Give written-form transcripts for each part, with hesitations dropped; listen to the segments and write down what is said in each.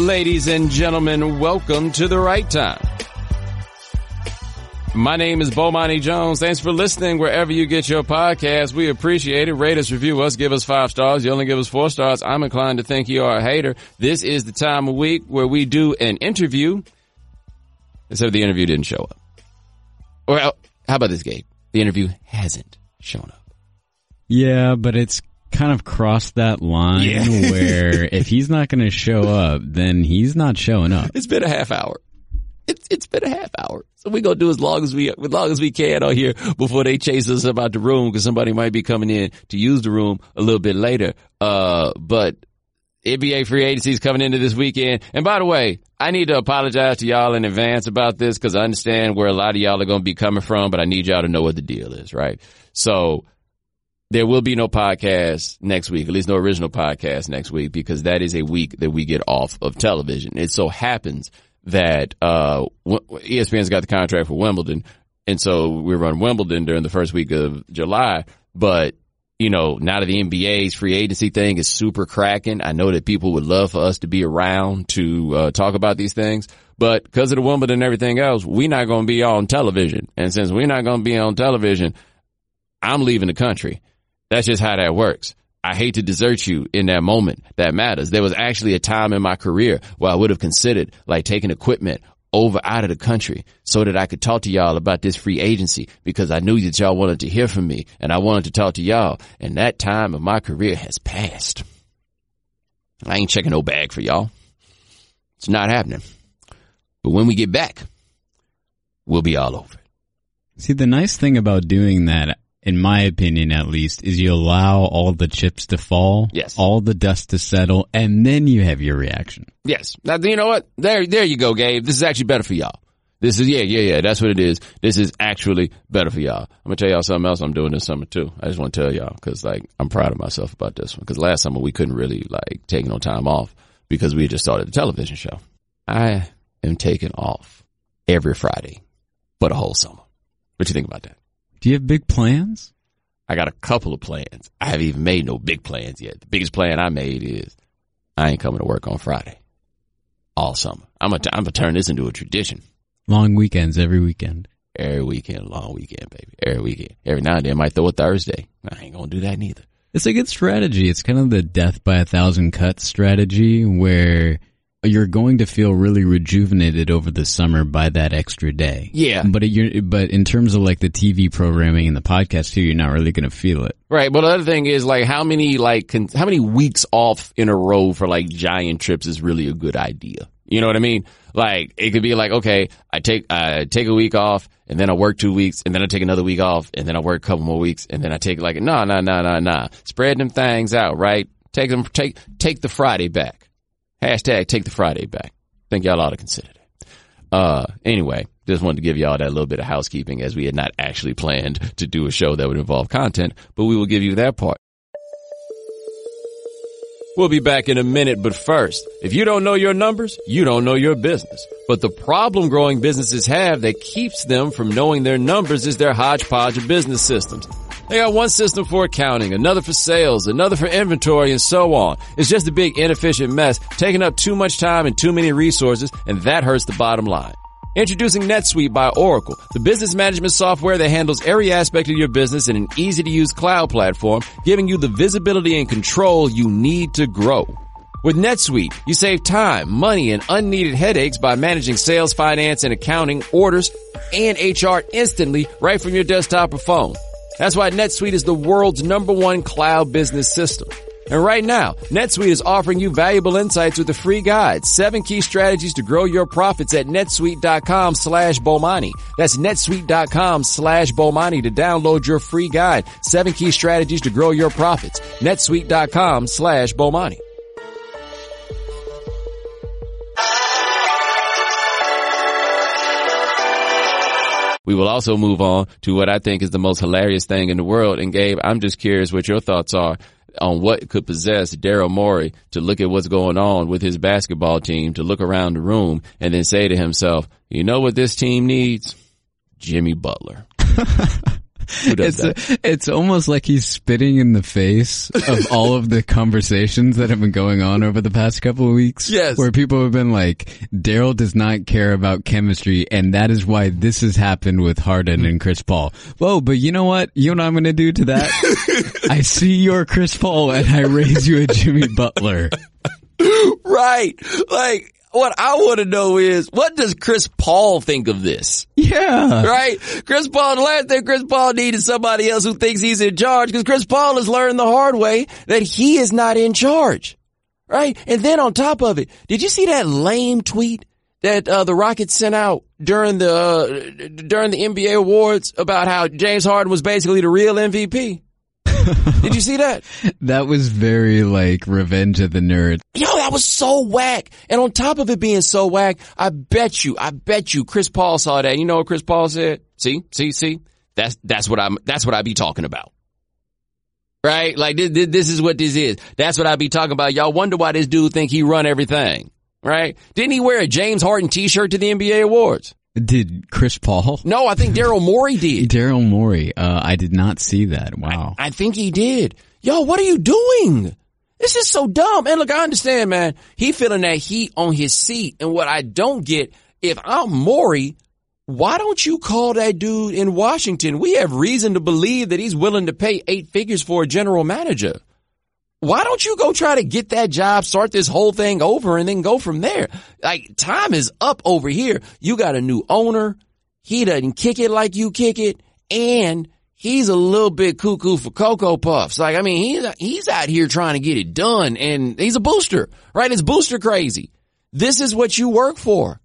Ladies and gentlemen, welcome to The Right Time. My name is Bomani Jones. Thanks for listening wherever you get your podcast. We appreciate it. Rate us, review us, give us 5 stars. You only give us 4 stars. I'm inclined to think you are a hater. This is the time of week where we do an interview, except the interview didn't show up. Well, how about this, Gabe? The interview hasn't shown up. Yeah, but it's kind of crossed that line where if he's not going to show up, then he's not showing up. It's been a half hour. It's been a half hour. So we're going to do as long as we can on here before they chase us about the room, because somebody might be coming in to use the room a little bit later. But NBA free agency is coming into this weekend. And by the way, I need to apologize to y'all in advance about this, because I understand where a lot of y'all are going to be coming from, but I need y'all to know what the deal is, right? So there will be no podcast next week, at least no original podcast next week, because that is a week that we get off of television. It so happens that ESPN's got the contract for Wimbledon, and so we run Wimbledon during the first week of July. But, you know, now that the NBA's free agency thing is super cracking, I know that people would love for us to be around to talk about these things. But because of the Wimbledon and everything else, we're not going to be on television. And since we're not going to be on television, I'm leaving the country. That's just how that works. I hate to desert you in that moment. That matters. There was actually a time in my career where I would have considered like taking equipment out of the country so that I could talk to y'all about this free agency, because I knew that y'all wanted to hear from me and I wanted to talk to y'all. And that time of my career has passed. I ain't checking no bag for y'all. It's not happening. But when we get back, we'll be all over it. See, the nice thing about doing that, in my opinion at least, is you allow all the chips to fall, yes, all the dust to settle, and then you have your reaction. Yes. Now, you know what? There you go, Gabe. This is actually better for y'all. This is, yeah, that's what it is. This is actually better for y'all. I'm going to tell y'all something else I'm doing this summer too. I just want to tell y'all, because like, I'm proud of myself about this one, because last summer we couldn't really like take no time off because we had just started the television show. I am taking off every Friday for the whole summer. What you think about that? Do you have big plans? I got a couple of plans. I haven't even made no big plans yet. The biggest plan I made is I ain't coming to work on Friday all summer. I'm gonna turn this into a tradition. Long weekends every weekend. Every weekend, long weekend, baby. Every weekend. Every now and then I might throw a Thursday. I ain't gonna do that neither. It's a good strategy. It's kind of the death by 1,000 cuts strategy, where you're going to feel really rejuvenated over the summer by that extra day. Yeah. But in terms of like the TV programming and the podcast too, you're not really going to feel it. Right. But the other thing is like how many weeks off in a row for like giant trips is really a good idea. You know what I mean? Like it could be like, okay, I take a week off and then I work 2 weeks and then I take another week off and then I work a couple more weeks and then I take like, nah. Spread them things out, right? Take the Friday back. Hashtag take the Friday back. Think y'all ought to consider that. Anyway, just wanted to give y'all that little bit of housekeeping, as we had not actually planned to do a show that would involve content, but we will give you that part. We'll be back in a minute, but first, if you don't know your numbers, you don't know your business. But the problem growing businesses have that keeps them from knowing their numbers is their hodgepodge of business systems. They got one system for accounting, another for sales, another for inventory, and so on. It's just a big inefficient mess, taking up too much time and too many resources, and that hurts the bottom line. Introducing NetSuite by Oracle, the business management software that handles every aspect of your business in an easy-to-use cloud platform, giving you the visibility and control you need to grow. With NetSuite, you save time, money, and unneeded headaches by managing sales, finance, and accounting, orders, and HR instantly right from your desktop or phone. That's why NetSuite is the world's #1 cloud business system. And right now, NetSuite is offering you valuable insights with a free guide, 7 key strategies to grow your profits at netsuite.com/Bomani. That's netsuite.com/Bomani to download your free guide, 7 key strategies to grow your profits. netsuite.com/Bomani. We will also move on to what I think is the most hilarious thing in the world. And Gabe, I'm just curious what your thoughts are on what could possess Daryl Morey to look at what's going on with his basketball team, to look around the room and then say to himself, you know what this team needs? Jimmy Butler. Who does that? It's almost like he's spitting in the face of all of the conversations that have been going on over the past couple of weeks. Yes. Where people have been like, Daryl does not care about chemistry, and that is why this has happened with Harden and Chris Paul. Whoa, but you know what? You know what I'm going to do to that? I see your Chris Paul and I raise you a Jimmy Butler. Right. Like, what I want to know is, what does Chris Paul think of this? Yeah. Right? Chris Paul, the last thing Chris Paul needed somebody else who thinks he's in charge, because Chris Paul has learned the hard way that he is not in charge. Right? And then on top of it, did you see that lame tweet that the Rockets sent out during the NBA awards about how James Harden was basically the real MVP? Did you see that? That was very like Revenge of the Nerds. Yo, that was so whack. And on top of it being so whack, I bet you Chris Paul saw that. You know what Chris Paul said? See? That's what I be talking about. Right? Like this is what this is. That's what I be talking about. Y'all wonder why this dude think he run everything. Right? Didn't he wear a James Harden t-shirt to the NBA awards? Did Chris Paul? No, I think Daryl Morey did. Daryl Morey. I did not see that. Wow. I think he did. Yo, what are you doing? This is so dumb. And look, I understand, man. He feeling that heat on his seat. And what I don't get, if I'm Morey, why don't you call that dude in Washington? We have reason to believe that he's willing to pay 8 figures for a general manager. Why don't you go try to get that job, start this whole thing over, and then go from there? Like, time is up over here. You got a new owner. He doesn't kick it like you kick it. And he's a little bit cuckoo for Cocoa Puffs. Like, I mean, he's out here trying to get it done, and he's a booster, right? It's booster crazy. This is what you work for.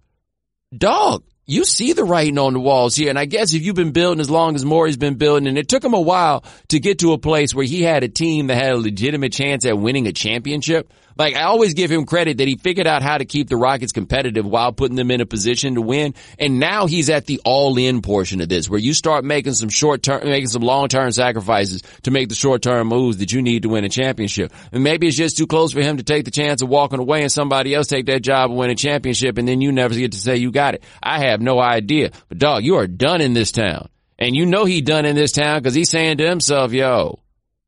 Dog, you see the writing on the walls here. And I guess if you've been building as long as Morey's been building, and it took him a while to get to a place where he had a team that had a legitimate chance at winning a championship. Like, I always give him credit that he figured out how to keep the Rockets competitive while putting them in a position to win. And now he's at the all-in portion of this, where you start making some long-term sacrifices to make the short-term moves that you need to win a championship. And maybe it's just too close for him to take the chance of walking away and somebody else take that job and win a championship, and then you never get to say you got it. I have no idea. But dog, you are done in this town. And you know he done in this town because he's saying to himself, yo,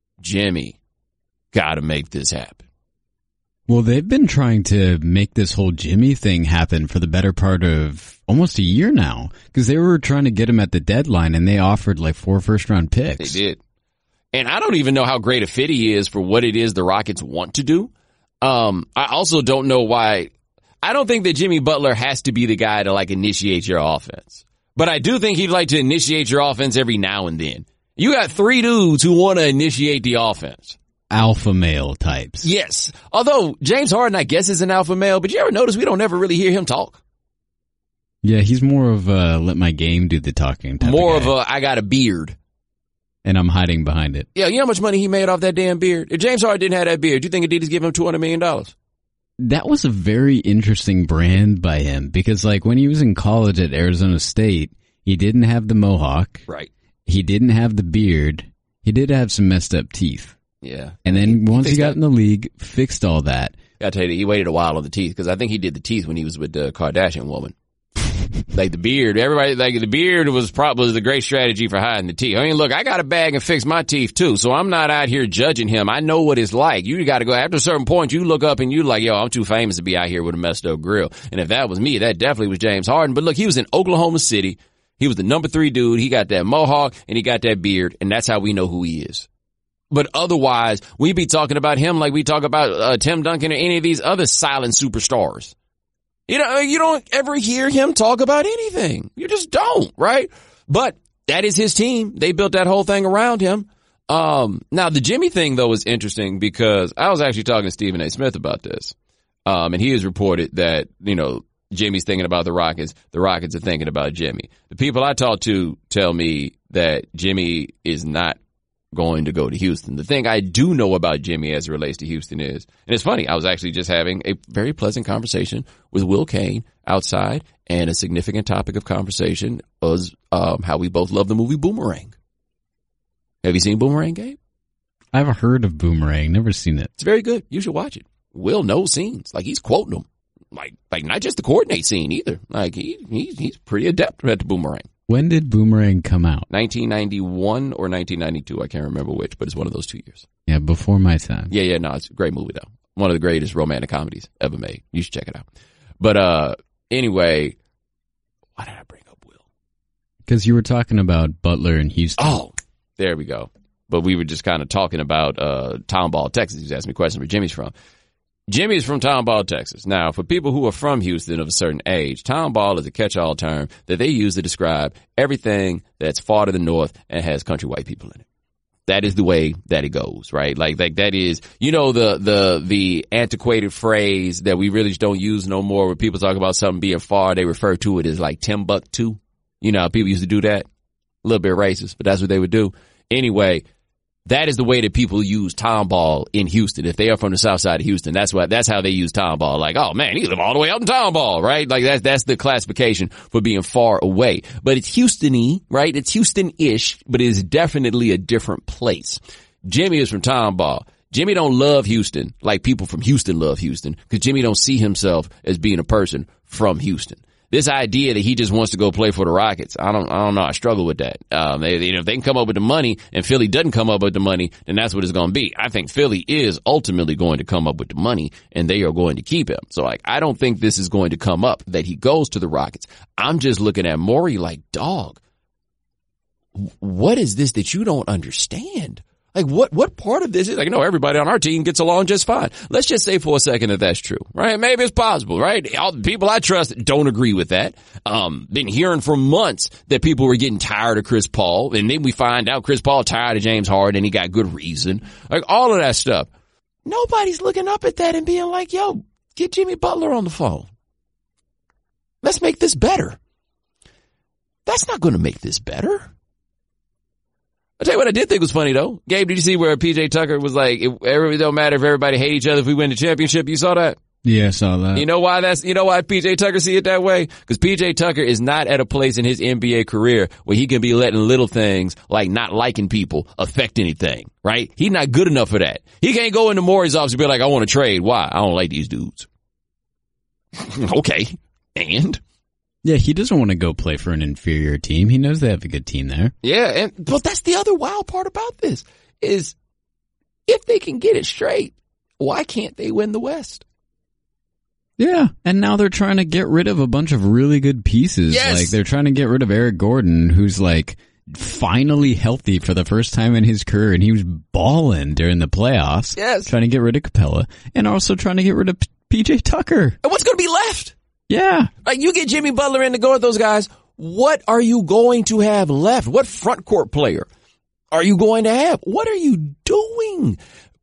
Jimmy, gotta make this happen. Well, they've been trying to make this whole Jimmy thing happen for the better part of almost a year now, because they were trying to get him at the deadline, and they offered like 4 first-round picks. They did. And I don't even know how great a fit he is for what it is the Rockets want to do. I also don't know why. I don't think that Jimmy Butler has to be the guy to like initiate your offense. But I do think he'd like to initiate your offense every now and then. You got 3 dudes who want to initiate the offense. Alpha male types. Yes. Although James Harden, I guess, is an alpha male, but you ever notice we don't ever really hear him talk? Yeah, he's more of a let my game do the talking type More of guy. I got a beard. And I'm hiding behind it. Yeah, you know how much money he made off that damn beard? If James Harden didn't have that beard, do you think Adidas give him $200 million? That was a very interesting brand by him, because like when he was in college at Arizona State, he didn't have the mohawk. Right. He didn't have the beard. He did have some messed up teeth. Yeah. And then once he got in the league, fixed all that. I tell you, he waited a while on the teeth, because I think he did the teeth when he was with the Kardashian woman. Like the beard, everybody, like the beard was probably the great strategy for hiding the teeth. I mean, look, I got a bag and fix my teeth too, so I'm not out here judging him. I know what it's like. You got to go, after a certain point, you look up and you like, yo, I'm too famous to be out here with a messed up grill. And if that was me, that definitely was James Harden. But look, he was in Oklahoma City. He was the number 3 dude. He got that mohawk and he got that beard, and that's how we know who he is. But otherwise, we be talking about him like we talk about Tim Duncan or any of these other silent superstars. You know, you don't ever hear him talk about anything. You just don't, right? But that is his team. They built that whole thing around him. Now the Jimmy thing though is interesting, because I was actually talking to Stephen A. Smith about this. And he has reported that, you know, Jimmy's thinking about the Rockets. The Rockets are thinking about Jimmy. The people I talk to tell me that Jimmy is not going to go to Houston. The thing I do know about Jimmy as it relates to Houston is, and it's funny, I was actually just having a very pleasant conversation with Will Kane outside, and a significant topic of conversation was how we both love the movie Boomerang. Have you seen Boomerang, Gabe? I've heard of Boomerang, never seen it. It's very good. You should watch it. Will knows scenes. Like, he's quoting them. Like not just the coordinate scene either. Like he's pretty adept at the Boomerang. When did Boomerang come out? 1991 or 1992. I can't remember which, but it's one of those 2 years. Yeah, before my time. Yeah, no, it's a great movie though. One of the greatest romantic comedies ever made. You should check it out. But anyway, why did I bring up Will? Because you were talking about Butler and Houston. Oh, there we go. But we were just kind of talking about Tomball, Texas. He was asking me questions where Jimmy's from. Jimmy's from Tomball, Texas. Now, for people who are from Houston of a certain age, Tomball is a catch-all term that they use to describe everything that's far to the north and has country white people in it. That is the way that it goes, right? Like that is, you know, the antiquated phrase that we really don't use no more when people talk about something being far, they refer to it as like Timbuktu. You know, people used to do that. A little bit racist, but that's what they would do. Anyway, that is the way that people use Tomball in Houston. If they are from the south side of Houston, that's how they use Tomball. Like, oh man, he live all the way up in Tomball, right? Like that's the classification for being far away. But it's Houston-y, right? It's Houston-ish, but it is definitely a different place. Jimmy is from Tomball. Jimmy don't love Houston like people from Houston love Houston, because Jimmy don't see himself as being a person from Houston. This idea that he just wants to go play for the Rockets, I don't know. I struggle with that. If they can come up with the money and Philly doesn't come up with the money, then that's what it's going to be. I think Philly is ultimately going to come up with the money and they are going to keep him. So I don't think this is going to come up that he goes to the Rockets. I'm just looking at Morey like, dog, what is this that you don't understand? Like what part of this is like, no, everybody on our team gets along just fine. Let's just say for a second that that's true, right? Maybe it's possible, right? All the people I trust don't agree with that. Been hearing for months that people were getting tired of Chris Paul, and then we find out Chris Paul tired of James Harden and he got good reason. Like all of that stuff. Nobody's looking up at that and being like, yo, get Jimmy Butler on the phone. Let's make this better. That's not going to make this better. I'll tell you what I did think was funny though. Gabe, did you see where PJ Tucker was like, it don't matter if everybody hate each other if we win the championship? You saw that? Yeah, I saw that. You know why PJ Tucker see it that way? Because PJ Tucker is not at a place in his NBA career where he can be letting little things like not liking people affect anything, right? He's not good enough for that. He can't go into Morey's office and be like, I want to trade. Why? I don't like these dudes. Okay. And? Yeah, he doesn't want to go play for an inferior team. He knows they have a good team there. Yeah, but that's the other wild part about this is if they can get it straight, why can't they win the West? Yeah, and now they're trying to get rid of a bunch of really good pieces. Yes. Like they're trying to get rid of Eric Gordon, who's like finally healthy for the first time in his career, and he was balling during the playoffs. Yes. Trying to get rid of Capella, and also trying to get rid of PJ Tucker. And what's going to be left? Yeah. Like you get Jimmy Butler in to go with those guys. What are you going to have left? What front court player are you going to have? What are you doing?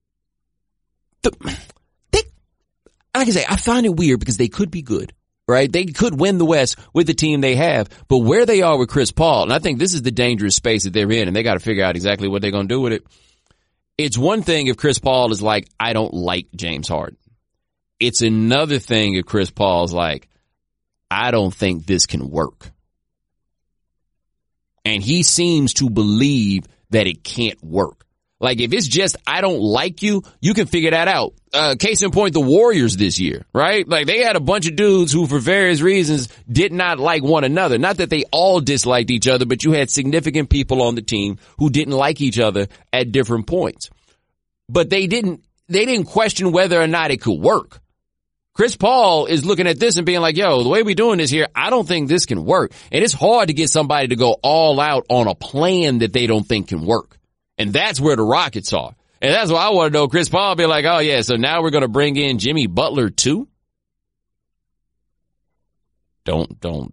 Like I say, I find it weird because they could be good, right? They could win the West with the team they have, but where they are with Chris Paul, and I think this is the dangerous space that they're in, and they got to figure out exactly what they're going to do with it. It's one thing if Chris Paul is like, I don't like James Harden. It's another thing if Chris Paul's like, I don't think this can work. And he seems to believe that it can't work. Like if it's just, I don't like you, you can figure that out. Case in point, the Warriors this year, right? Like they had a bunch of dudes who for various reasons did not like one another. Not that they all disliked each other, but you had significant people on the team who didn't like each other at different points. But they didn't question whether or not it could work. Chris Paul is looking at this and being like, yo, the way we're doing this here, I don't think this can work. And it's hard to get somebody to go all out on a plan that they don't think can work. And that's where the Rockets are. And that's why I want to know Chris Paul be like, oh yeah, so now we're going to bring in Jimmy Butler too? No.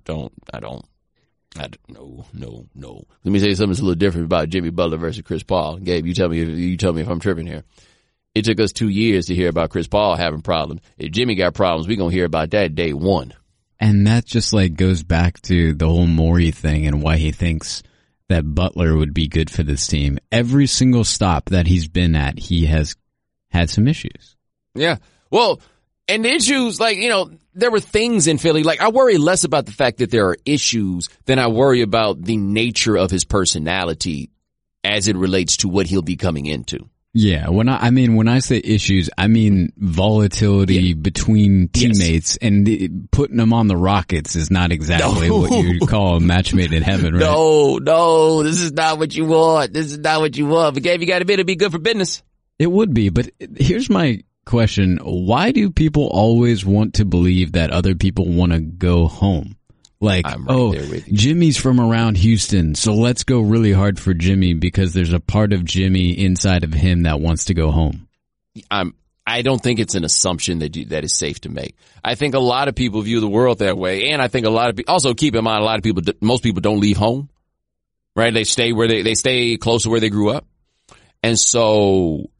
Let me say something that's a little different about Jimmy Butler versus Chris Paul. Gabe, you tell me if I'm tripping here. It took us 2 years to hear about Chris Paul having problems. If Jimmy got problems, we're going to hear about that day one. And that just like goes back to the whole Morey thing and why he thinks that Butler would be good for this team. Every single stop that he's been at, he has had some issues. Yeah. Well, and the issues, like, you know, there were things in Philly. Like, I worry less about the fact that there are issues than I worry about the nature of his personality as it relates to what he'll be coming into. Yeah, when I say issues, I mean volatility between teammates, and putting them on the Rockets is not exactly what you call a match made in heaven, right? No, this is not what you want. But Gabe, you got to be good for business. It would be, but here's my question. Why do people always want to believe that other people want to go home? Like, Jimmy's from around Houston, so let's go really hard for Jimmy because there's a part of Jimmy inside of him that wants to go home. I don't think it's an assumption that is safe to make. I think a lot of people view the world that way, and I think a lot of people, also keep in mind, most people don't leave home, right? They stay they stay close to where they grew up. And so,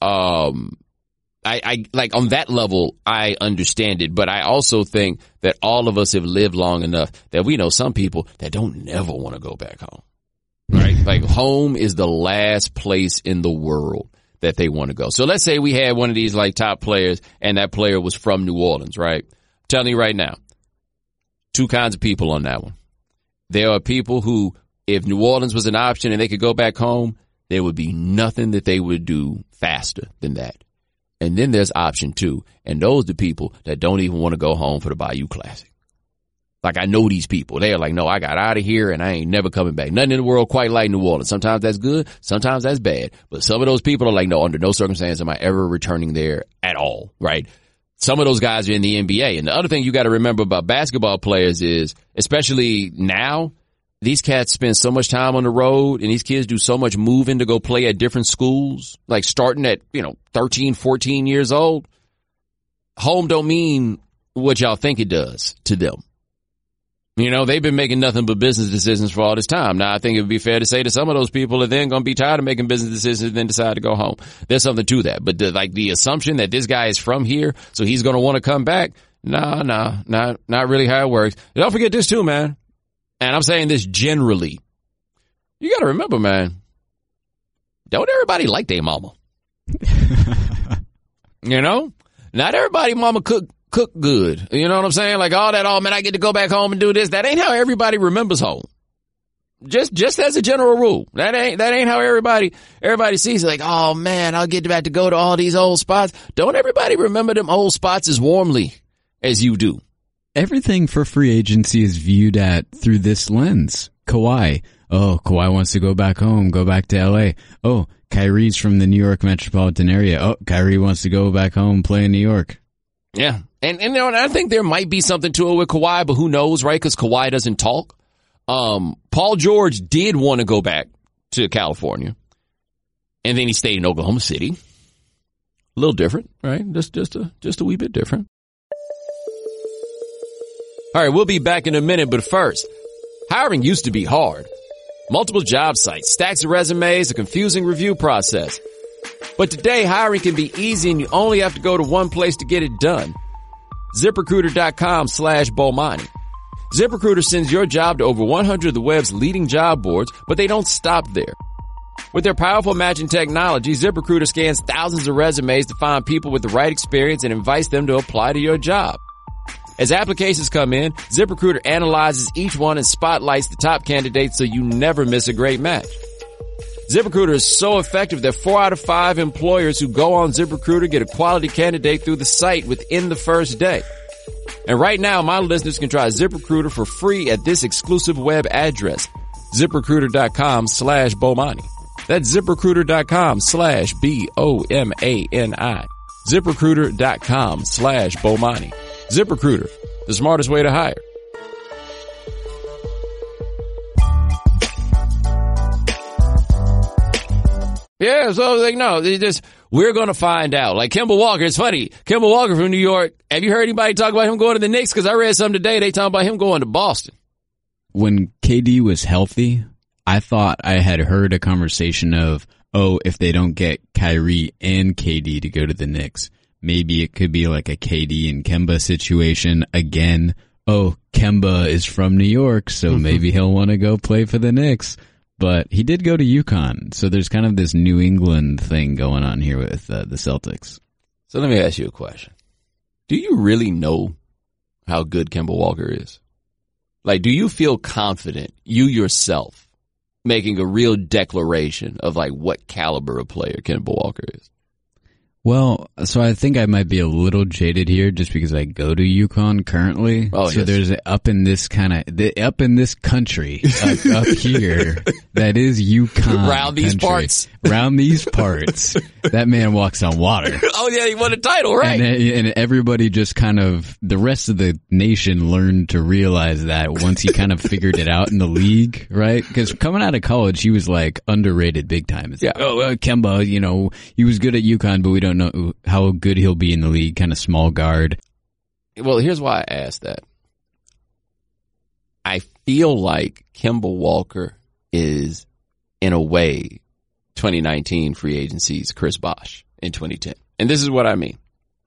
I like on that level, I understand it, but I also think that all of us have lived long enough that we know some people that don't never want to go back home, right? Like home is the last place in the world that they want to go. So let's say we had one of these like top players and that player was from New Orleans, right? I'm telling you right now, two kinds of people on that one. There are people who, if New Orleans was an option and they could go back home, there would be nothing that they would do faster than that. And then there's option 2, and those are the people that don't even want to go home for the Bayou Classic. Like, I know these people. They are like, no, I got out of here and I ain't never coming back. Nothing in the world quite like New Orleans. Sometimes that's good, sometimes that's bad. But some of those people are like, no, under no circumstance am I ever returning there at all, right? Some of those guys are in the NBA. And the other thing you got to remember about basketball players is, especially now, these cats spend so much time on the road and these kids do so much moving to go play at different schools, like starting at, 13, 14 years old. Home don't mean what y'all think it does to them. They've been making nothing but business decisions for all this time. Now, I think it would be fair to say that some of those people are then going to be tired of making business decisions and then decide to go home. There's something to that. But the assumption that this guy is from here, so he's going to want to come back, not really how it works. And don't forget this too, man. And I'm saying this generally. You got to remember, man, don't everybody like their mama. Not everybody mama cook good. You know what I'm saying? Like all that, man, I get to go back home and do this. That ain't how everybody remembers home. Just as a general rule. That ain't how everybody sees it. Like, oh man, I'll get back to go to all these old spots. Don't everybody remember them old spots as warmly as you do. Everything for free agency is viewed through this lens. Kawhi. Oh, Kawhi wants to go back home, go back to LA. Oh, Kyrie's from the New York metropolitan area. Oh, Kyrie wants to go back home, play in New York. Yeah. And I think there might be something to it with Kawhi, but who knows, right? Because Kawhi doesn't talk. Paul George did want to go back to California, and then he stayed in Oklahoma City. A little different, right? Just a wee bit different. All right, we'll be back in a minute, but first, hiring used to be hard. Multiple job sites, stacks of resumes, a confusing review process. But today, hiring can be easy and you only have to go to one place to get it done. ZipRecruiter.com/Bomani. ZipRecruiter sends your job to over 100 of the web's leading job boards, but they don't stop there. With their powerful matching technology, ZipRecruiter scans thousands of resumes to find people with the right experience and invites them to apply to your job. As applications come in, ZipRecruiter analyzes each one and spotlights the top candidates so you never miss a great match. ZipRecruiter is so effective that 4 out of 5 employers who go on ZipRecruiter get a quality candidate through the site within the first day. And right now, my listeners can try ZipRecruiter for free at this exclusive web address, ZipRecruiter.com/Bomani. That's ZipRecruiter.com/BOMANI. ZipRecruiter.com/Bomani. ZipRecruiter, the smartest way to hire. Yeah, so like, no, we're going to find out. Like Kemba Walker, it's funny. Kemba Walker from New York. Have you heard anybody talk about him going to the Knicks? Because I read something today. They talking about him going to Boston. When KD was healthy, I thought I had heard a conversation of, if they don't get Kyrie and KD to go to the Knicks, maybe it could be like a KD and Kemba situation again. Oh, Kemba is from New York, so maybe he'll want to go play for the Knicks. But he did go to UConn, so there's kind of this New England thing going on here with the Celtics. So let me ask you a question. Do you really know how good Kemba Walker is? Like, do you feel confident, you yourself, making a real declaration of like what caliber of player Kemba Walker is? Well, so I think I might be a little jaded here just because I go to UConn currently. Oh, so yes. there's up in this country, up here, that is UConn. Around these country. parts. Around these parts. That man walks on water. Oh, yeah, he won a title, right? And everybody just kind of, the rest of the nation learned to realize that once he kind of figured it out in the league, right? Because coming out of college, he was like underrated big time. It's Yeah. like, Kemba, he was good at UConn, but we don't know how good he'll be in the league, kind of small guard. Well, here's why I asked that. I feel like Kemba Walker is, in a way, 2019 free agency's Chris Bosh in 2010. And this is what I mean.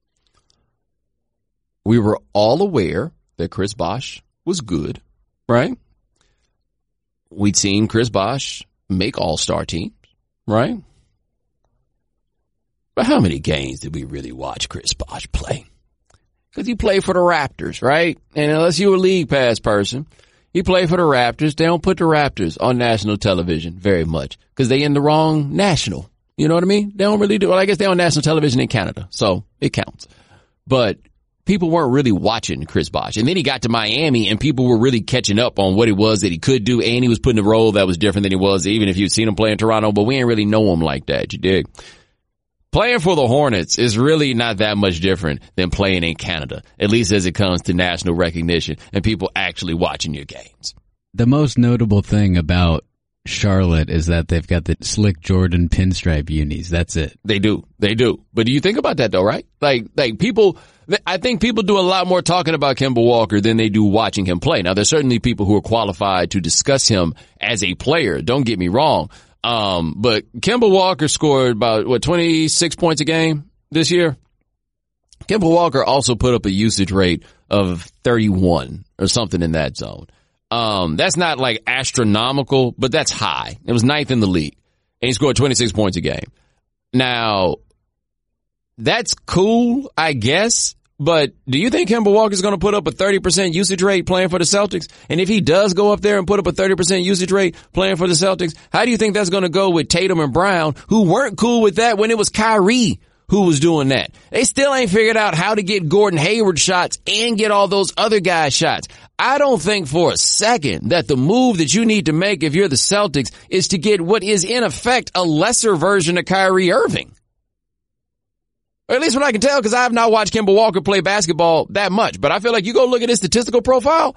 We were all aware that Chris Bosh was good, right? We'd seen Chris Bosh make all-star teams, right? But how many games did we really watch Chris Bosh play? Because he played for the Raptors, right? And unless you're a league pass person, he played for the Raptors. They don't put the Raptors on national television very much because they in the wrong national. You know what I mean? They don't really do. Well, I guess they're on national television in Canada, so it counts. But people weren't really watching Chris Bosh. And then he got to Miami and people were really catching up on what it was that he could do. And he was put in a role that was different than he was, even if you'd seen him play in Toronto, but we ain't really know him like that. You dig? Playing for the Hornets is really not that much different than playing in Canada, at least as it comes to national recognition and people actually watching your games. The most notable thing about Charlotte is that they've got the slick Jordan pinstripe unis. That's it. They do. But do you think about that though, right? Like people, I think people do a lot more talking about Kemba Walker than they do watching him play. Now, there's certainly people who are qualified to discuss him as a player. Don't get me wrong. But Kemba Walker scored about, 26 points a game this year? Kemba Walker also put up a usage rate of 31 or something in that zone. That's not like astronomical, but that's high. It was ninth in the league. And he scored 26 points a game. Now, that's cool, I guess. But do you think Kemba Walker is going to put up a 30% usage rate playing for the Celtics? And if he does go up there and put up a 30% usage rate playing for the Celtics, how do you think that's going to go with Tatum and Brown, who weren't cool with that when it was Kyrie who was doing that? They still ain't figured out how to get Gordon Hayward shots and get all those other guys shots. I don't think for a second that the move that you need to make if you're the Celtics is to get what is in effect a lesser version of Kyrie Irving. Or at least what I can tell, because I have not watched Kemba Walker play basketball that much. But I feel like you go look at his statistical profile,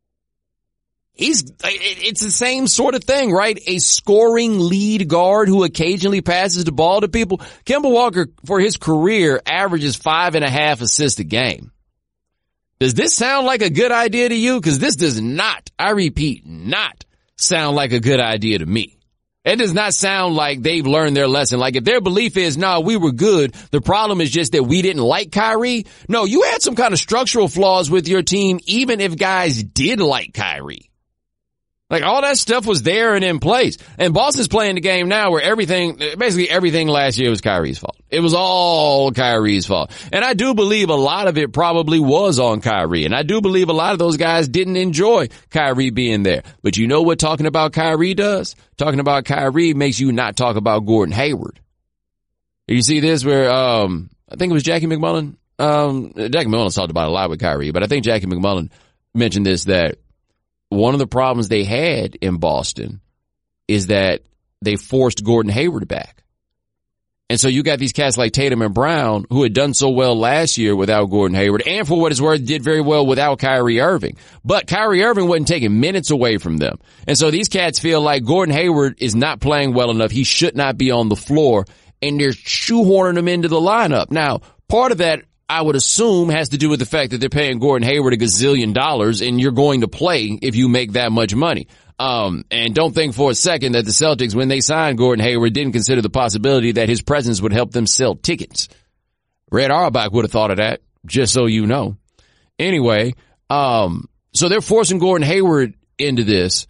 it's the same sort of thing, right? A scoring lead guard who occasionally passes the ball to people. Kemba Walker, for his career, averages 5.5 assists a game. Does this sound like a good idea to you? Because this does not, I repeat, not sound like a good idea to me. It does not sound like they've learned their lesson. Like if their belief is, no, we were good. The problem is just that we didn't like Kyrie. No, you had some kind of structural flaws with your team, even if guys did like Kyrie. Like all that stuff was there and in place. And Boston's playing the game now where basically everything last year was Kyrie's fault. It was all Kyrie's fault. And I do believe a lot of it probably was on Kyrie. And I do believe a lot of those guys didn't enjoy Kyrie being there. But you know what talking about Kyrie does? Talking about Kyrie makes you not talk about Gordon Hayward. You see this where, I think it was Jackie McMullen. Jackie McMullen talked about it a lot with Kyrie, but I think Jackie McMullen mentioned this, that one of the problems they had in Boston is that they forced Gordon Hayward back. And so you got these cats like Tatum and Brown who had done so well last year without Gordon Hayward, and for what it's worth, did very well without Kyrie Irving. But Kyrie Irving wasn't taking minutes away from them. And so these cats feel like Gordon Hayward is not playing well enough. He should not be on the floor, and they're shoehorning him into the lineup. Now, part of that, I would assume, has to do with the fact that they're paying Gordon Hayward $1 gazillion, and you're going to play if you make that much money. And don't think for a second that the Celtics, when they signed Gordon Hayward, didn't consider the possibility that his presence would help them sell tickets. Red Auerbach would have thought of that, just so you know. Anyway, so they're forcing Gordon Hayward into this,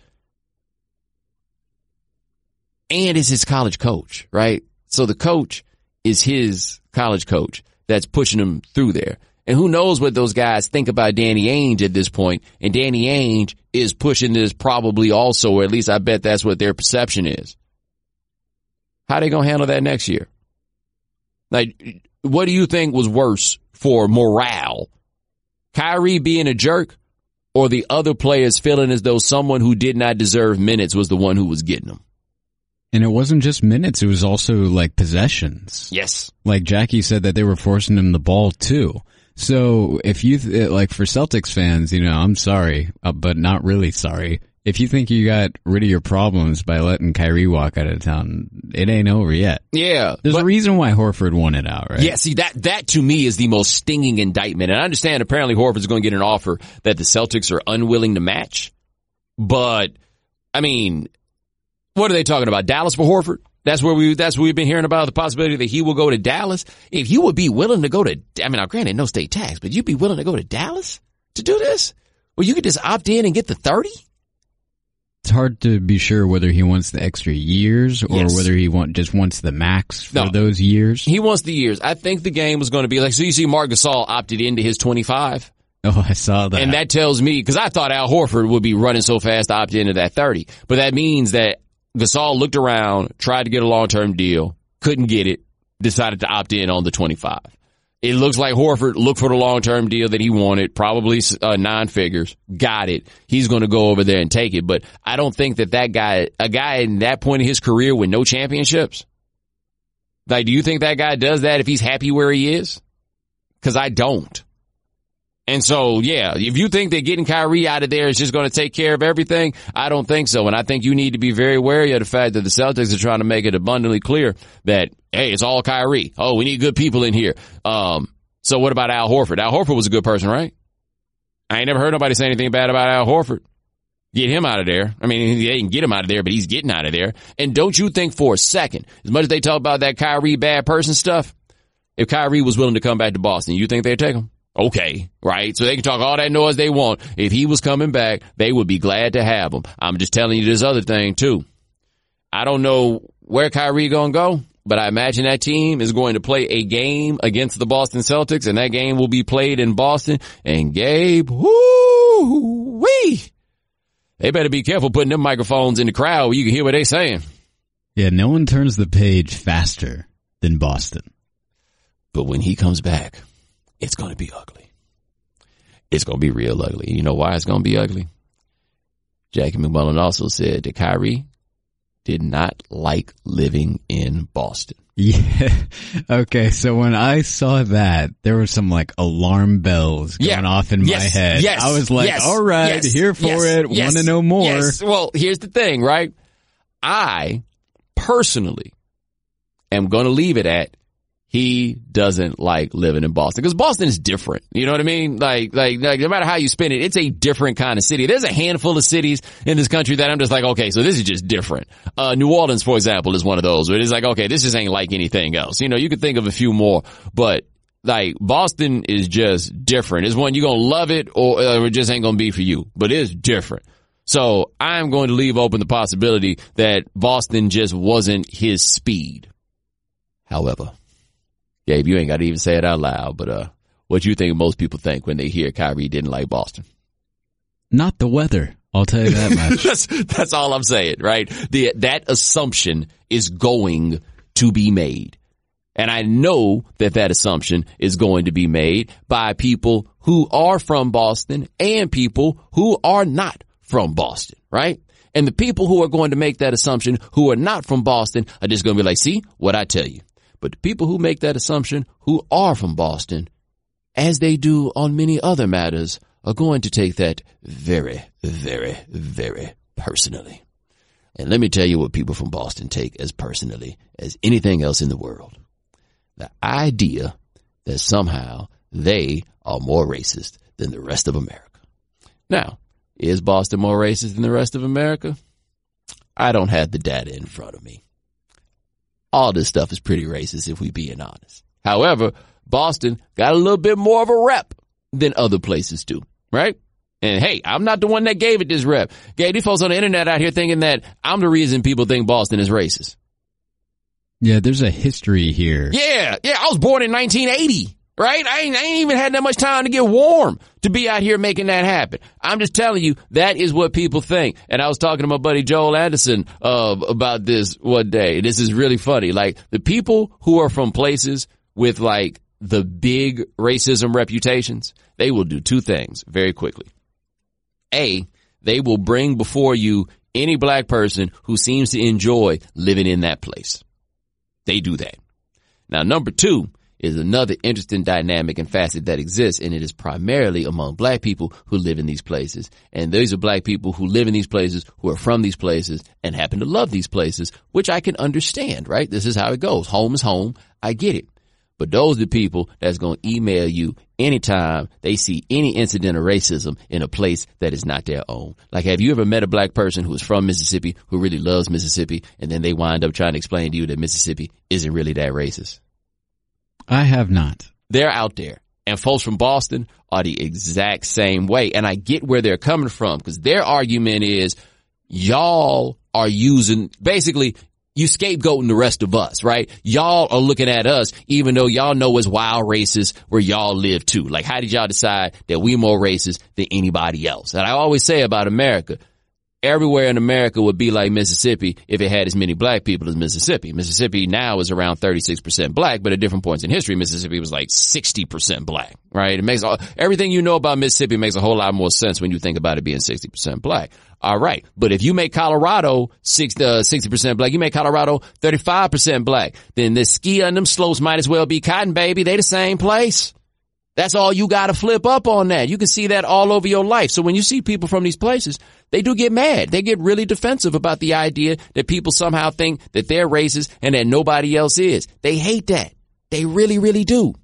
and it's his college coach, right? So the coach is his college coach that's pushing him through there. And who knows what those guys think about Danny Ainge at this point. And Danny Ainge is pushing this probably also, or at least I bet that's what their perception is. How they going to handle that next year? Like, what do you think was worse for morale? Kyrie being a jerk or the other players feeling as though someone who did not deserve minutes was the one who was getting them? And it wasn't just minutes, it was also like possessions. Yes. Like Jackie said that they were forcing him the ball too. So if you, like for Celtics fans, I'm sorry, but not really sorry. If you think you got rid of your problems by letting Kyrie walk out of town, it ain't over yet. Yeah. There's a reason why Horford won it out, right? Yeah, see, that to me is the most stinging indictment. And I understand apparently Horford's going to get an offer that the Celtics are unwilling to match. But, I mean, what are they talking about? Dallas for Horford? That's what we've been hearing about, the possibility that he will go to Dallas. If you would be willing to go to, now granted, no state tax, but you'd be willing to go to Dallas to do this? Well, you could just opt in and get the 30? It's hard to be sure whether he wants the extra years or whether he just wants the max for those years. He wants the years. I think the game was going to be like, so you see Marc Gasol opted into his 25. Oh, I saw that. And that tells me, because I thought Al Horford would be running so fast to opt into that 30. But that means that Gasol looked around, tried to get a long-term deal, couldn't get it, decided to opt in on the 25. It looks like Horford looked for the long-term deal that he wanted, probably 9 figures, got it. He's going to go over there and take it. But I don't think that guy, a guy in that point in his career with no championships, like, do you think that guy does that if he's happy where he is? Because I don't. And so, yeah, if you think that getting Kyrie out of there is just going to take care of everything, I don't think so. And I think you need to be very wary of the fact that the Celtics are trying to make it abundantly clear that, hey, it's all Kyrie. Oh, we need good people in here. So what about Al Horford? Al Horford was a good person, right? I ain't never heard nobody say anything bad about Al Horford. Get him out of there. I mean, they can get him out of there, but he's getting out of there. And don't you think for a second, as much as they talk about that Kyrie bad person stuff, if Kyrie was willing to come back to Boston, you think they'd take him? Okay, right? So they can talk all that noise they want. If he was coming back, they would be glad to have him. I'm just telling you this other thing, too. I don't know where Kyrie gonna go, but I imagine that team is going to play a game against the Boston Celtics, and that game will be played in Boston. And Gabe, woo-wee! They better be careful putting them microphones in the crowd where you can hear what they're saying. Yeah, no one turns the page faster than Boston. But when he comes back, it's going to be ugly. It's going to be real ugly. You know why it's going to be ugly? Jackie McMullen also said that Kyrie did not like living in Boston. Yeah. Okay. So when I saw that, there were some like alarm bells going off in my head. Yes. I was like, all right, here for it. Want to know more. Yes. Well, here's the thing, right? I personally am going to leave it at he doesn't like living in Boston because Boston is different. You know what I mean? Like no matter how you spin it, it's a different kind of city. There's a handful of cities in this country that I'm just like, okay, so this is just different. New Orleans, for example, is one of those where it's like, okay, this just ain't like anything else. You know, you could think of a few more, but like Boston is just different. It's one you're going to love it or it just ain't going to be for you, but it's different. So I'm going to leave open the possibility that Boston just wasn't his speed. However, Gabe, you ain't got to even say it out loud, but what you think most people think when they hear Kyrie didn't like Boston? Not the weather, I'll tell you that much. That's all I'm saying, right? That assumption is going to be made. And I know that assumption is going to be made by people who are from Boston and people who are not from Boston, right? And the people who are going to make that assumption who are not from Boston are just going to be like, see what I tell you. But the people who make that assumption who are from Boston, as they do on many other matters, are going to take that very, very, very personally. And let me tell you what people from Boston take as personally as anything else in the world. The idea that somehow they are more racist than the rest of America. Now, is Boston more racist than the rest of America? I don't have the data in front of me. All this stuff is pretty racist if we being honest. However, Boston got a little bit more of a rep than other places do, right? And hey, I'm not the one that gave it this rep. Gave these folks on the internet out here thinking that I'm the reason people think Boston is racist. Yeah, there's a history here. Yeah, I was born in 1980. Right? I ain't even had that much time to get warm to be out here making that happen. I'm just telling you, that is what people think. And I was talking to my buddy Joel Anderson about this one day. This is really funny. Like, the people who are from places with like the big racism reputations, they will do two things very quickly. A, they will bring before you any black person who seems to enjoy living in that place. They do that. Now, number two is another interesting dynamic and facet that exists, and it is primarily among black people who live in these places. And these are black people who live in these places, who are from these places, and happen to love these places, which I can understand, right? This is how it goes. Home is home. I get it. But those are the people that's going to email you anytime they see any incident of racism in a place that is not their own. Like, have you ever met a black person who is from Mississippi, who really loves Mississippi, and then they wind up trying to explain to you that Mississippi isn't really that racist? I have not. They're out there. And folks from Boston are the exact same way. And I get where they're coming from, because their argument is y'all are using, basically, you scapegoating the rest of us, right? Y'all are looking at us, even though y'all know it's wild racist where y'all live too. Like, how did y'all decide that we more racist than anybody else? And I always say about America, everywhere in America would be like Mississippi if it had as many black people as Mississippi. Mississippi now is around 36% black, but at different points in history, Mississippi was like 60% black, right? It makes everything you know about Mississippi makes a whole lot more sense when you think about it being 60% black. All right. But if you make Colorado 60% black, you make Colorado 35% black, then the ski on them slopes might as well be Cotton, baby. They the same place. That's all you got to flip up on that. You can see that all over your life. So when you see people from these places, they do get mad. They get really defensive about the idea that people somehow think that they're racist and that nobody else is. They hate that. They really, really do.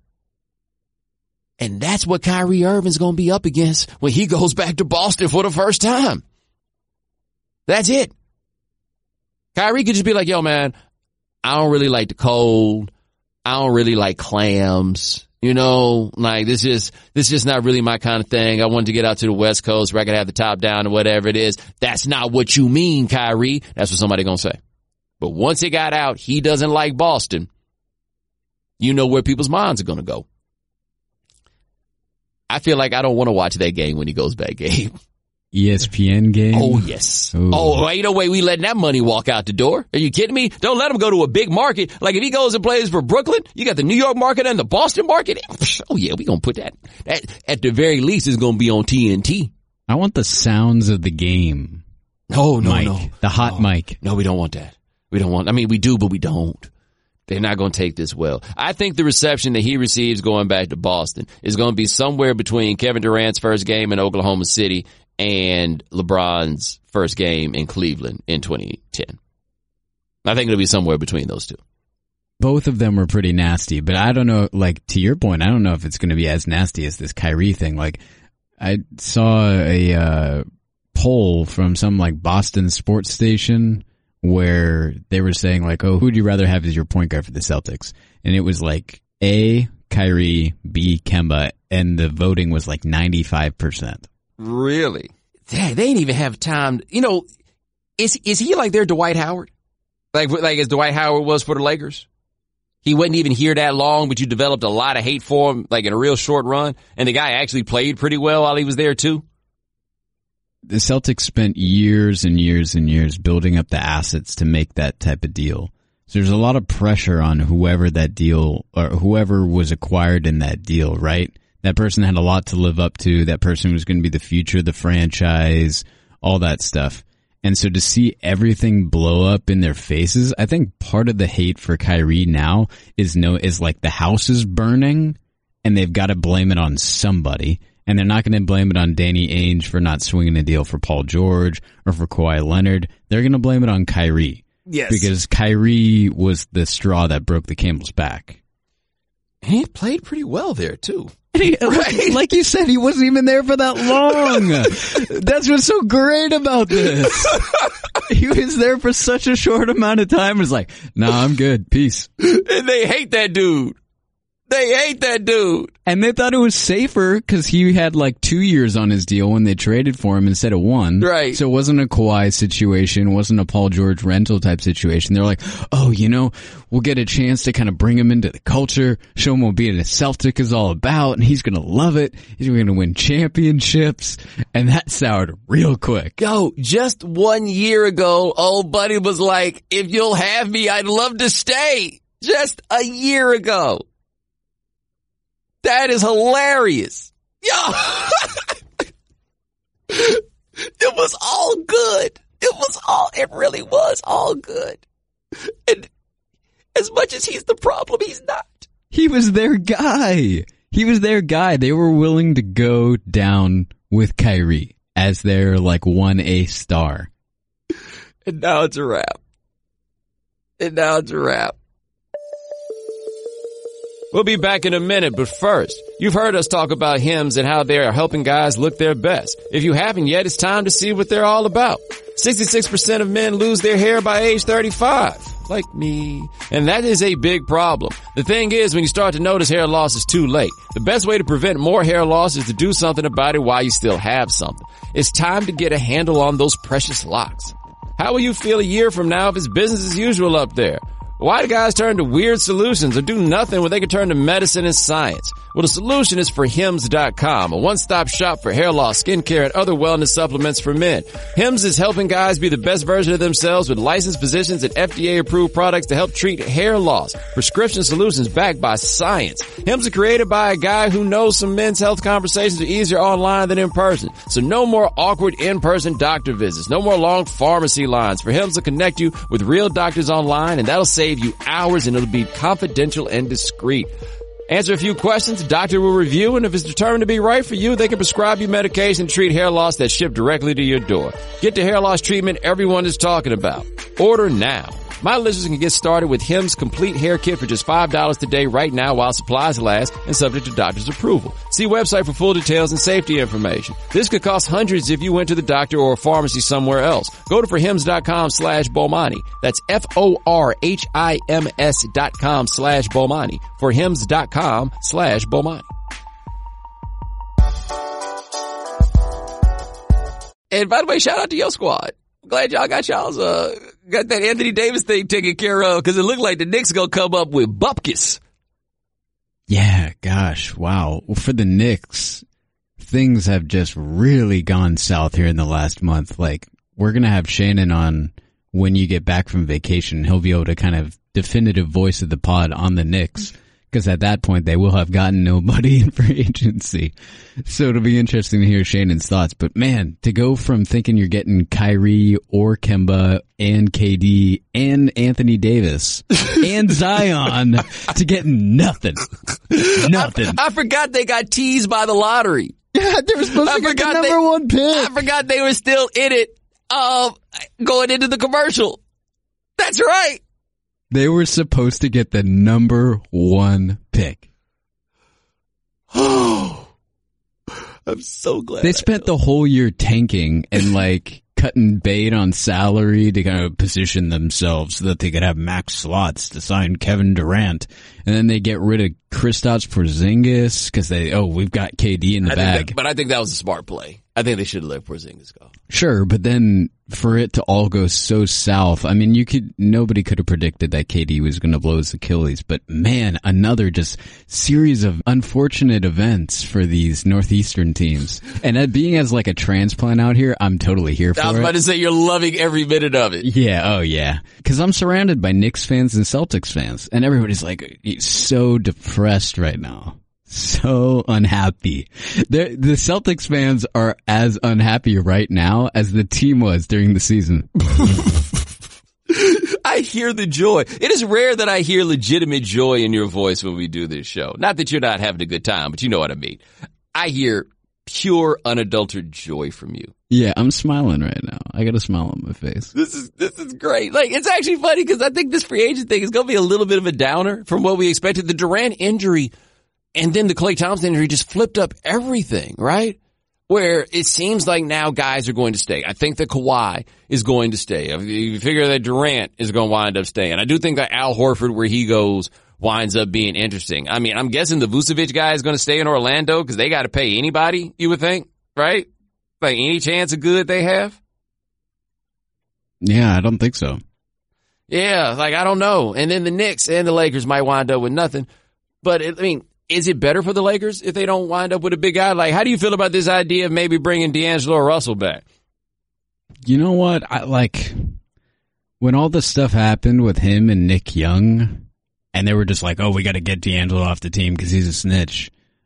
And that's what Kyrie Irving's going to be up against when he goes back to Boston for the first time. That's it. Kyrie could just be like, yo, man, I don't really like the cold. I don't really like clams. You know, like this is just not really my kind of thing. I wanted to get out to the West Coast where I could have the top down or whatever it is. That's not what you mean, Kyrie. That's what somebody gonna say. But once it got out, he doesn't like Boston. You know where people's minds are gonna go. I feel like I don't want to watch that game when he goes back, Gabe. ESPN game? Oh, yes. Ooh. Oh, ain't no way we letting that money walk out the door. Are you kidding me? Don't let him go to a big market. Like, if he goes and plays for Brooklyn, you got the New York market and the Boston market. Oh, yeah, we gonna put that at the very least, is gonna be on TNT. I want the sounds of the game. No. The hot mic. No, we don't want that. We do, but we don't. They're not going to take this well. I think the reception that he receives going back to Boston is going to be somewhere between Kevin Durant's first game in Oklahoma City and LeBron's first game in Cleveland in 2010. I think it'll be somewhere between those two. Both of them were pretty nasty, but I don't know, like, to your point, I don't know if it's going to be as nasty as this Kyrie thing. Like, I saw a poll from some, like, Boston sports station where they were saying, like, oh, who'd you rather have as your point guard for the Celtics? And it was like A, Kyrie, B, Kemba, and the voting was like 95%. Really? Dang, they didn't even have time. You know, is he like their Dwight Howard? Like as Dwight Howard was for the Lakers? He wasn't even here that long, but you developed a lot of hate for him, like in a real short run. And the guy actually played pretty well while he was there too. The Celtics spent years and years and years building up the assets to make that type of deal. So there's a lot of pressure on whoever that deal or whoever was acquired in that deal, right? That person had a lot to live up to. That person was going to be the future of the franchise, all that stuff. And so to see everything blow up in their faces, I think part of the hate for Kyrie now is like the house is burning and they've got to blame it on somebody. And they're not going to blame it on Danny Ainge for not swinging a deal for Paul George or for Kawhi Leonard. They're going to blame it on Kyrie. Yes. Because Kyrie was the straw that broke the camel's back. And he played pretty well there too. Right? Like you said, he wasn't even there for that long. That's what's so great about this. He was there for such a short amount of time. It's like, nah, I'm good. Peace. And they hate that dude. They hate that dude. And they thought it was safer because he had like 2 years on his deal when they traded for him instead of 1. Right. So it wasn't a Kawhi situation. It wasn't a Paul George rental type situation. They're like, oh, we'll get a chance to kind of bring him into the culture, show him what being a Celtic is all about, and he's going to love it. He's going to win championships. And that soured real quick. Yo, just 1 year ago, old buddy was like, if you'll have me, I'd love to stay. Just a year ago. That is hilarious. Yo. It was all good. It really was all good. And as much as he's the problem, he's not. He was their guy. They were willing to go down with Kyrie as their 1A star. And now it's a wrap. We'll be back in a minute, but first, you've heard us talk about Hims and how they are helping guys look their best. If you haven't yet, it's time to see what they're all about. 66% of men lose their hair by age 35. Like me. And that is a big problem. The thing is, when you start to notice hair loss, it's too late. The best way to prevent more hair loss is to do something about it while you still have something. It's time to get a handle on those precious locks. How will you feel a year from now if it's business as usual up there? Why do guys turn to weird solutions or do nothing when they can turn to medicine and science? Well, the solution is for Hims.com, a one-stop shop for hair loss, skincare, and other wellness supplements for men. Hims is helping guys be the best version of themselves with licensed physicians and FDA-approved products to help treat hair loss. Prescription solutions backed by science. Hims are created by a guy who knows some men's health conversations are easier online than in person. So no more awkward in-person doctor visits. No more long pharmacy lines. For Hims to connect you with real doctors online, and that'll save you hours, and it'll be confidential and discreet. Answer a few questions, the doctor will review, and if it's determined to be right for you, they can prescribe you medication to treat hair loss that's shipped directly to your door. Get the hair loss treatment everyone is talking about. Order now. My listeners can get started with Hims Complete Hair Kit for just $5 today right now while supplies last and subject to doctor's approval. See website for full details and safety information. This could cost hundreds if you went to the doctor or a pharmacy somewhere else. Go to forhims.com/Bomani. That's FORHIMS.com/Bomani. Forhims.com/Bomani. And by the way, shout out to your squad. Glad y'all got got that Anthony Davis thing taken care of, because it looked like the Knicks gonna come up with bupkis. Yeah, gosh, wow. Well, for the Knicks, things have just really gone south here in the last month. We're gonna have Shannon on when you get back from vacation. He'll be able to kind of definitive voice of the pod on the Knicks, because at that point they will have gotten nobody in free agency. So it'll be interesting to hear Shannon's thoughts. But man, to go from thinking you're getting Kyrie or Kemba and KD and Anthony Davis and Zion to getting nothing. I forgot they got teased by the lottery. Yeah, they were supposed to get the number one pick. I forgot they were still in it, going into the commercial. That's right. They were supposed to get the number one pick. Oh, I'm so glad. They spent the whole year tanking and cutting bait on salary to kind of position themselves so that they could have max slots to sign Kevin Durant. And then they get rid of Kristaps Porzingis because we've got KD in the bag. But I think that was a smart play. I think they should have let Porzingis go. Sure, but then for it to all go so south, I mean, nobody could have predicted that KD was going to blow his Achilles, but man, another just series of unfortunate events for these Northeastern teams. And being as a transplant out here, I'm totally here for it. I was about to say you're loving every minute of it. Yeah, oh yeah. Cause I'm surrounded by Knicks fans and Celtics fans, and everybody's so depressed right now. So unhappy. The Celtics fans are as unhappy right now as the team was during the season. I hear the joy. It is rare that I hear legitimate joy in your voice when we do this show. Not that you're not having a good time, but you know what I mean. I hear pure, unadulterated joy from you. Yeah, I'm smiling right now. I got a smile on my face. This is great. It's actually funny because I think this free agent thing is going to be a little bit of a downer from what we expected. The Durant injury and then the Klay Thompson injury just flipped up everything, right? Where it seems like now guys are going to stay. I think that Kawhi is going to stay. You figure that Durant is going to wind up staying. I do think that Al Horford, where he goes, winds up being interesting. I mean, I'm guessing the Vucevic guy is going to stay in Orlando because they got to pay anybody, you would think, right? Any chance of good they have? Yeah, I don't think so. Yeah, I don't know. And then the Knicks and the Lakers might wind up with nothing. But, is it better for the Lakers if they don't wind up with a big guy? How do you feel about this idea of maybe bringing D'Angelo Russell back? You know what? When all this stuff happened with him and Nick Young, and they were just we got to get D'Angelo off the team because he's a snitch.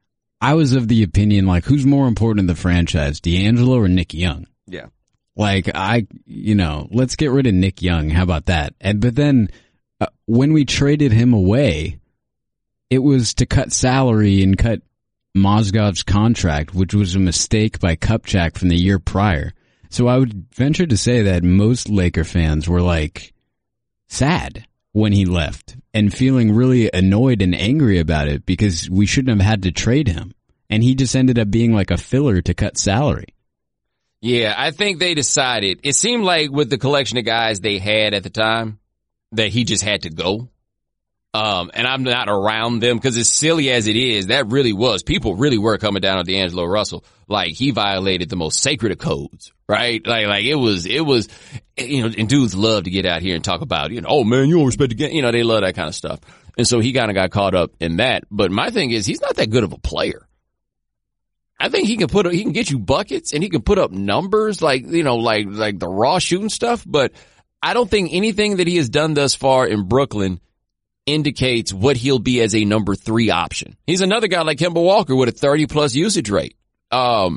I was of the opinion, like, who's more important in the franchise, D'Angelo or Nick Young? Yeah. Like, let's get rid of Nick Young. How about that? But then when we traded him away, it was to cut salary and cut Mozgov's contract, which was a mistake by Kupchak from the year prior. So I would venture to say that most Laker fans were like sad when he left and feeling really annoyed and angry about it because we shouldn't have had to trade him. And he just ended up being like a filler to cut salary. Yeah, I think they decided, it seemed like with the collection of guys they had at the time, that he just had to go. And I'm not around them because as silly as it is, that really was. People really were coming down on D'Angelo Russell. Like he violated the most sacred of codes, right? Like it was, and dudes love to get out here and talk about, oh man, you don't respect the game. They love that kind of stuff. And so he kind of got caught up in that. But my thing is, he's not that good of a player. I think he can get you buckets and he can put up numbers like the raw shooting stuff. But I don't think anything that he has done thus far in Brooklyn indicates what he'll be as a number 3 option. He's another guy like Kemba Walker with a 30+ usage rate. You're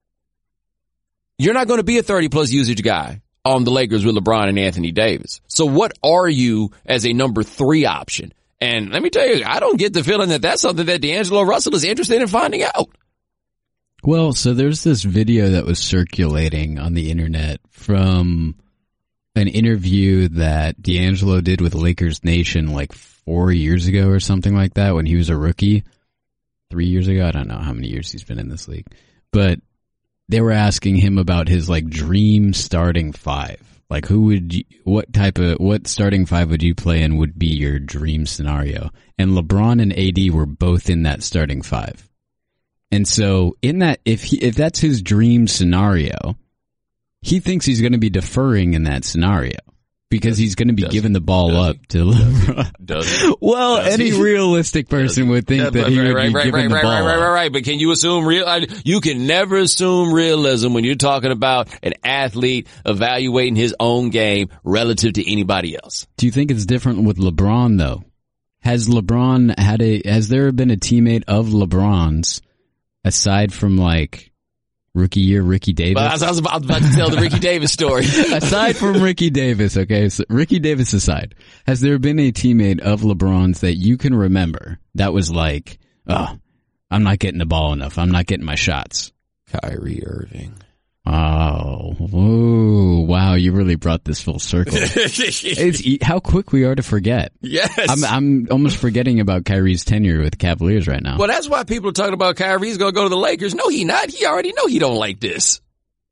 not going to be a 30+ usage guy on the Lakers with LeBron and Anthony Davis. So what are you as a number 3 option? And let me tell you, I don't get the feeling that that's something that D'Angelo Russell is interested in finding out. Well, so there's this video that was circulating on the internet from an interview that D'Angelo did with Lakers Nation like 4 years ago or something like that when he was a rookie. 3 years ago. I don't know how many years he's been in this league, but they were asking him about his like dream starting 5. Like what starting 5 would you play in would be your dream scenario? And LeBron and AD were both in that starting 5. And so in that, if that's his dream scenario, he thinks he's going to be deferring in that scenario because he's going to be giving the ball up to LeBron. Well, any realistic person would think that he would be giving the ball up. Right. But can you assume you can never assume realism when you're talking about an athlete evaluating his own game relative to anybody else. Do you think it's different with LeBron though? Has there been a teammate of LeBron's aside from like rookie year Ricky Davis? But I was about to tell the Ricky Davis story. Aside from Ricky Davis, okay, so Ricky Davis aside, has there been a teammate of LeBron's that you can remember that was like, oh, I'm not getting the ball enough, I'm not getting my shots? Kyrie Irving. Oh, whoa, wow, you really brought this full circle. It's how quick we are to forget. Yes. I'm almost forgetting about Kyrie's tenure with the Cavaliers right now. Well, that's why people are talking about Kyrie's going to go to the Lakers. No, he not. He already know he don't like this.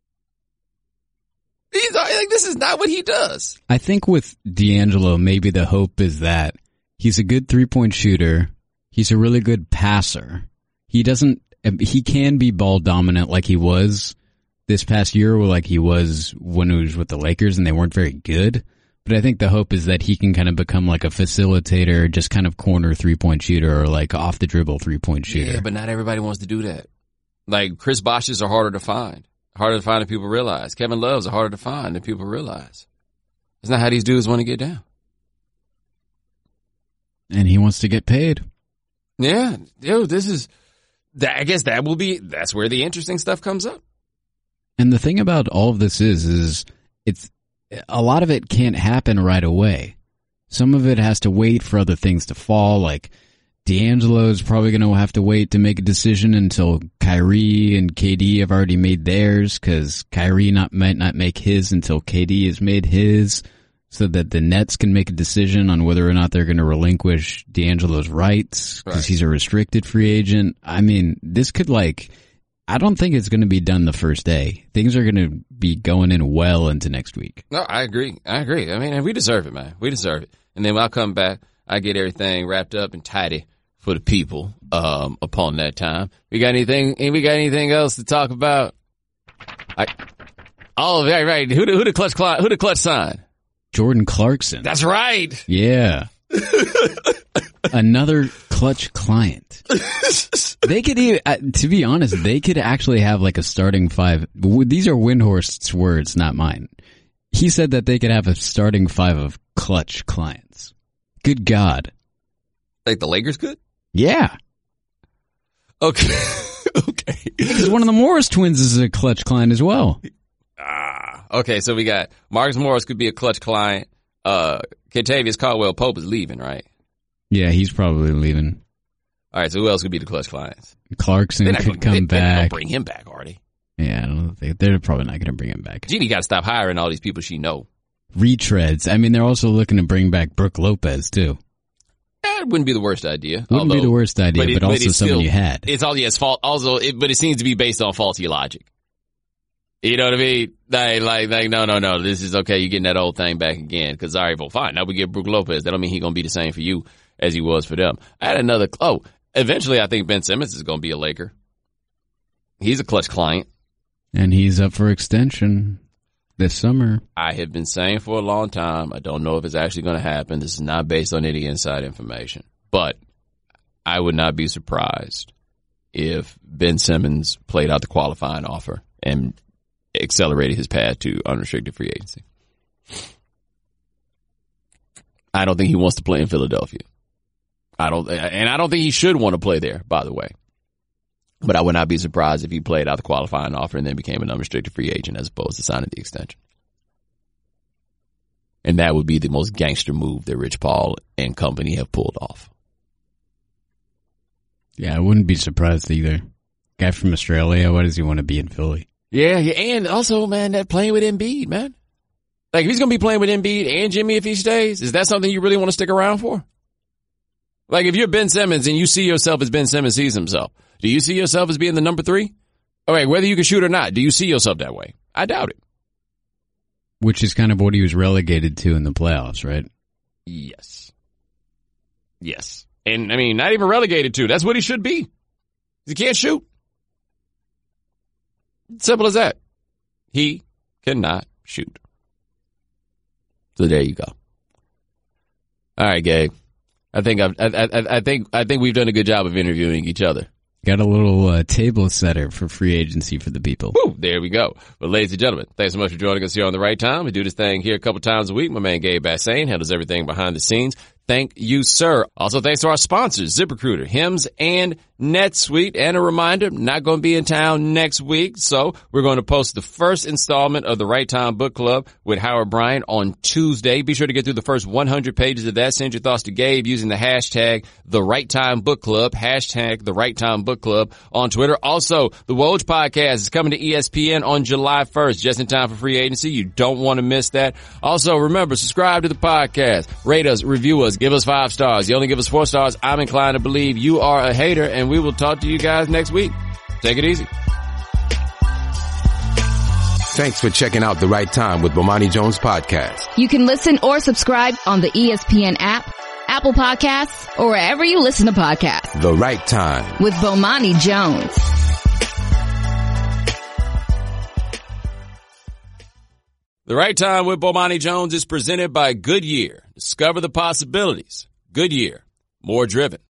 He's like, this is not what he does. I think with D'Angelo, maybe the hope is that he's a good 3-point shooter. He's a really good passer. He can be ball dominant like he was this past year, or like he was when he was with the Lakers and they weren't very good. But I think the hope is that he can kind of become like a facilitator, just kind of corner 3-point shooter or like off the dribble 3-point shooter. Yeah, but not everybody wants to do that. Like Chris Bosh's are harder to find than people realize. Kevin Love's are harder to find than people realize. It's not how these dudes want to get down. And he wants to get paid. Yeah, dude, I guess that's where the interesting stuff comes up. And the thing about all of this is it's a lot of it can't happen right away. Some of it has to wait for other things to fall. Like D'Angelo is probably going to have to wait to make a decision until Kyrie and KD have already made theirs, because Kyrie might not make his until KD has made his, so that the Nets can make a decision on whether or not they're going to relinquish D'Angelo's rights because he's a restricted free agent. I mean, this could I don't think it's going to be done the first day. Things are going to be going in well into next week. No, I agree. I mean, and we deserve it, man. We deserve it. And then when I come back, I get everything wrapped up and tidy for the people, upon that time. We got anything else to talk about? Right. Who the clutch sign? Jordan Clarkson. That's right. Yeah. Another clutch client. They could even, to be honest, they could actually have like a starting 5. These are Windhorst's words, not mine. He said that they could have a starting 5 of clutch clients. Good God. Like the Lakers could? Yeah. Okay. Okay. Because one of the Morris twins is a clutch client as well. Okay, so we got Marcus Morris could be a clutch client. Kentavious Caldwell-Pope is leaving, right? Yeah, he's probably leaving. All right, so who else could be the clutch clients? Clarkson could come back. They're not gonna bring him back, are they? Yeah, I don't think they're probably not going to bring him back. Jeannie got to stop hiring all these people she know. Retreads. I mean, they're also looking to bring back Brooke Lopez too. That wouldn't be the worst idea. Wouldn't be the worst idea, but also someone you had. It's all yes, fault. Also, but it seems to be based on faulty logic. You know what I mean? Like, no. This is okay. You're getting that old thing back again. Because, all right, well, fine. Now we get Brooke Lopez. That don't mean he's going to be the same for you as he was for them. I had another. Oh, eventually I think Ben Simmons is going to be a Laker. He's a clutch client. And he's up for extension this summer. I have been saying for a long time, I don't know if it's actually going to happen. This is not based on any inside information. But I would not be surprised if Ben Simmons played out the qualifying offer and accelerated his path to unrestricted free agency. I don't think he wants to play in Philadelphia. I don't think he should want to play there, by the way. But I would not be surprised if he played out the qualifying offer and then became an unrestricted free agent as opposed to signing the extension. And that would be the most gangster move that Rich Paul and company have pulled off. Yeah, I wouldn't be surprised either. Guy from Australia, why does he want to be in Philly? Yeah, and also, man, that playing with Embiid, man. Like, if he's going to be playing with Embiid and Jimmy if he stays, is that something you really want to stick around for? Like, if you're Ben Simmons and you see yourself as Ben Simmons sees himself, do you see yourself as being the number 3? Okay, whether you can shoot or not, do you see yourself that way? I doubt it. Which is kind of what he was relegated to in the playoffs, right? Yes. And, I mean, not even relegated to. That's what he should be. He can't shoot. Simple as that. He cannot shoot. So there you go. All right, Gabe. I think we've done a good job of interviewing each other. Got a little table setter for free agency for the people. Woo, there we go. But ladies and gentlemen, thanks so much for joining us here on The Right Time. We do this thing here a couple times a week. My man Gabe Bassane handles everything behind the scenes. Thank you, sir. Also, thanks to our sponsors, ZipRecruiter, Hims, and NetSuite. And a reminder, not going to be in town next week, so we're going to post the first installment of the Right Time Book Club with Howard Bryant on Tuesday. Be sure to get through the first 100 pages of that. Send your thoughts to Gabe using the hashtag The Right Time Book Club, hashtag The Right Time Book Club on Twitter. Also, the Woj podcast is coming to ESPN on July 1st, just in time for free agency. You don't want to miss that. Also, remember, subscribe to the podcast, rate us, review us, give us 5 stars. You only give us 4 stars, I'm inclined to believe you are a hater, and we will talk to you guys next week. Take it easy. Thanks for checking out The Right Time with Bomani Jones podcast. You can listen or subscribe on the ESPN app, Apple Podcasts, or wherever you listen to podcasts. The Right Time with Bomani Jones. The Right Time with Bomani Jones is presented by Goodyear. Discover the possibilities. Goodyear. More driven.